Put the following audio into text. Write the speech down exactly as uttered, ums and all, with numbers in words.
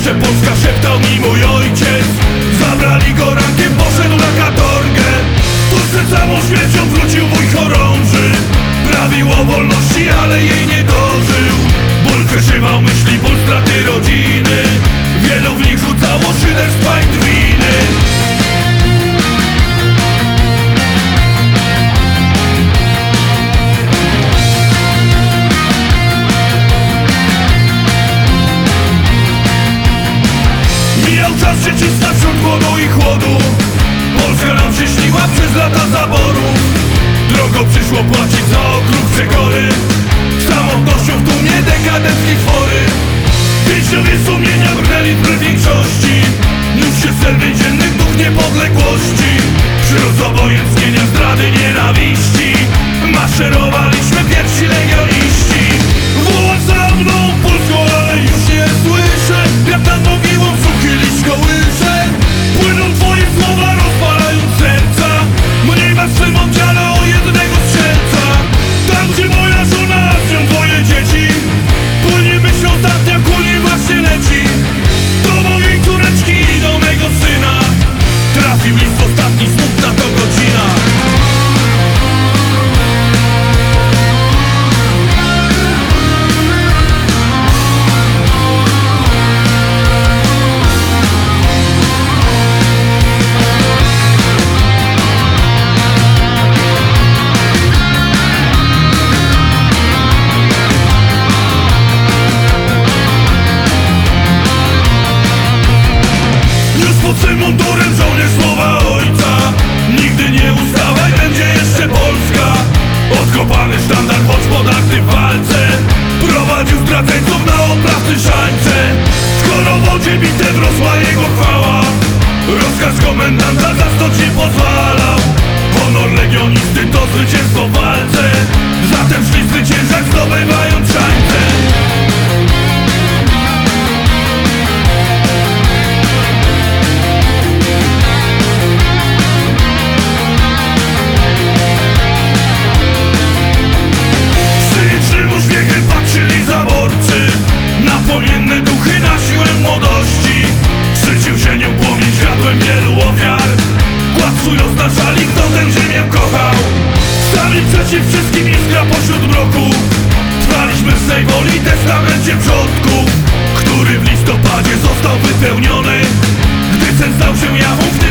że Polska, szeptał mi mój ojciec. Zabrali go rankiem, poszedł na katorgę. Tu przed samą śmiercią wrócił wuj chorąży. Prawił o wolności, ale jej nie dożył. Ból wyżywał myśli, ból straty rodziny. Wielu w nich rzucało szyderstwa i drwiny. Mijał czas dzieciństwa wśród głodu i chłodu. Polska nam się śniła przez lata zaborów. Drogo przyszło płacić za okrug przekory. Samotnością w tłumie dekadenckiej twory. Więźniowie sumienia brnęli w większości. Niósł się z cel więziennych duch niepodległości. Wśród zobojętnienia, zdrady, nienawiści maszerowaliśmy pierwsi legioniści. Wołać za mną Polską, ale już nie słyszę. Jak nad mogiłą suchy liść kołysze. Płyną twoje słowa, rozpalając serca. Mniej masz w swym oddziale o jednego strzelca. Tam gdzie moja żona, a z nią dwoje dzieci. Płynie myśl ostatnia, ku niej właśnie leci. Do mojej córeczki i do mego syna trafił list ostatni, smutna to godzina. Pod swym mundurem żołnierz słowa ojca. Nigdy nie ustawaj, będzie jeszcze Polska. Odkopany sztandar, choć podarty w walce. Prowadził zdradzieńców na oprawcy szańce. W korowodzie bitew rosła jego chwała. Rozkaz komendanta zasnąć nie pozwalał. Honor legionisty to zwycięstwo w walce. Zatem szli zwyciężać, zdobywając szańce. Napłomienne duchy na siłę młodości. Sycił się nią płomień światłem wielu ofiar. Kładł swój oznaczali, kto tę ziemię kochał. Stali przeciw wszystkim, iskra pośród mroku. Trwaliśmy w swej woli, testamencie przodków, który w listopadzie został wypełniony. Gdy sen stał się jawą,